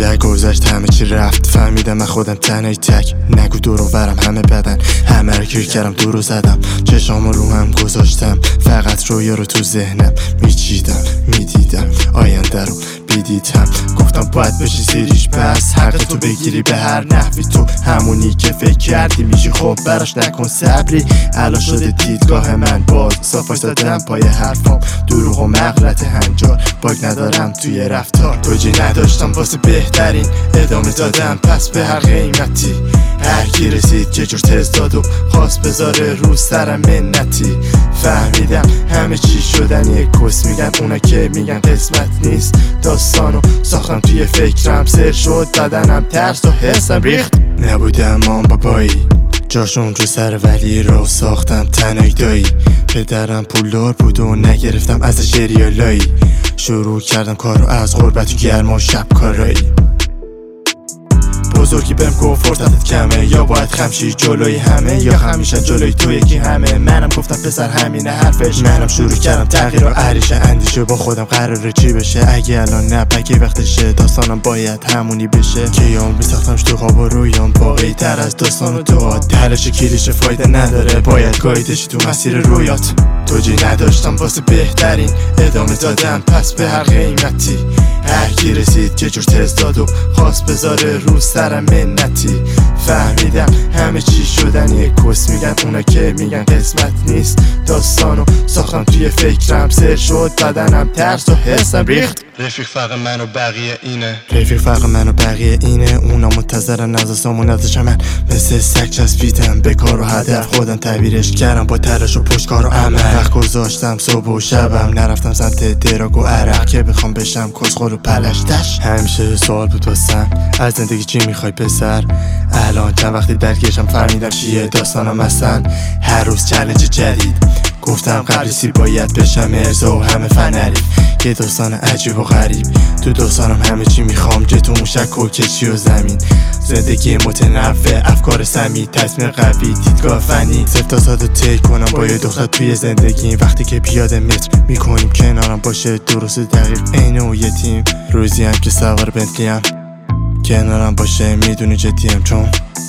روزه گذشت همه چی رفت، فهمیدم من خودم تنهایی تک. نگو دور و برم همه بدن، همه رو گیر کردم دور رو زدم، چشامو رو هم گذاشتم، فقط رویا رو تو ذهنم میچیدم میدیدم، آینده رو بیدیدم. گفتم باید بشی سیریش بس، حق تو بگیری به هر نحوی، تو همونی که فکر کردی میشی، خب براش نکن صبری. الان شده دیدگاه من باز، صافش دادم پای حرفام، دروغ و مغلط هنجار، باگ ندارم توی رفتار. توجی نداشتم واسه بهترین، ادامه دادم پس به هر قیمتی. هر کی رسید چه جور تز داد و خواست بذاره رو سرم منتی. فهمیدم همه چی شدن یک کس میگن، اونا که میگن قسمت نیست. داستانو ساختم توی فکرم، سر شد بدنم، ترس و حسم ریخت. نبودم مام بابایی، جاشون رو سر ولی رو ساختم تنهایی دایی. پدرم پولدار بود و نگرفتم ازش ریالایی. شروع کردم کارو از غربت و گرما و شب کارایی. بزرگی بهم گفت فرصتت کمه، یا باید خمشی جلوی همه، یا همیشه جلوی تو یکی همه. منم گفتم پسر همینه حرفش، منم شروع کردم تغییر و عریش اندیشه با خودم قراره چی بشه. اگه الان نه بگی وقتشه، داستانم باید همونی بشه که یوم میساختمش تو خواب و رویام، واقعی تر از داستان و دعات. حلش کلیش فایده نداره، باید گایدشی تو مسیر رویات. توجی نداشتم واسه بهترین، ادامه دادم پس به هر قیمتی. هر کی رسید چه جور تز داد و خواست بذاره رو سرم منتی. فهمیدم همه چی شدن یک کس میگن، اونا که میگن قسمت نیست. داستانو ساختم توی فکرم، سر شد بدنم، ترس و حسم ریخت. رفیق فرق من و بقیه اینه، رفیق فرق من و بقیه اینه. اونا منتظرن نزدستامون ازشم، من مثل سگ چسبیدم به کار و هدف. خودم تعبیرش کردم با تلاش و پشتکار و عمل. وقت گذاشتم صبح و شبم، نرفتم سمت دراگ و عرق که بخوام بشم کسخور و پلشتش. همیشه سوال بود واسم، از زندگی چی میخوای پسر؟ الان چند وقتی درگیرشم فهمیدم چیه داستانم اصلا. هر روز چالش جدید، گفتم قبلیسی باید بشم ارزا و همه فنریف. یه داستان عجیب و غریب، تو داستانم همه چی میخوام، جت و موشک و کشی و زمین. زندگی متنوع، افکار سمی، تصمیم قوی، دیدگاه فنی. صفر تا صد طی کنم با یه دختر توی زندگی. وقتی که پیاده متر میکنیم کنارم باشه، درست دقیق عین و یتیم. روزی هم که سوار بنتلیم کنارم باشه، میدونی جدیم، چون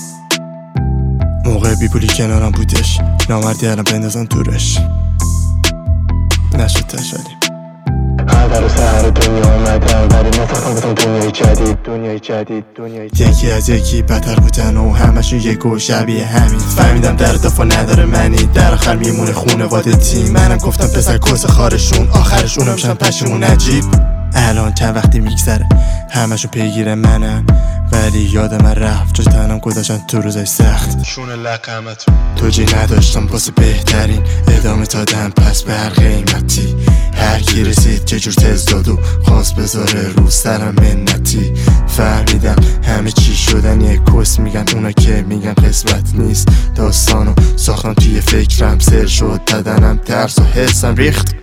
موقع بیپولی کنارم بودش. نامردی الان بندازم دورش، نشد تشالی. در سر دنیا اومدم ولی نساختم بسم دنیای جدید، دنیای جدید، دنیای جدید. یکی از یکی بدتر بودن و همشون یک و شبیه همین. فهمیدم در دفاع نداره منی، در آخر میمونه خونواده تیم. منم گفتم پسر کس خارشون، آخرش اونم شن پشمون عجیب. الان چند وقتی میگذره همشون پیگیر منن، ولی یاد من رفت جز تنم گذاشتن تو روزای سخت. شونه لقمت توجی نداشتم واسه بهترین، ادامه دادم پس به هر قیمتی. هر کی رسید چه جور تز داد و خواست بذاره رو سرم منتی. فهمیدم همه چی شدن یک کس میگن، اونا که میگن قسمت نیست. داستانو ساختم توی فکرم، سر شد بدنم، ترس و حسم ریخت.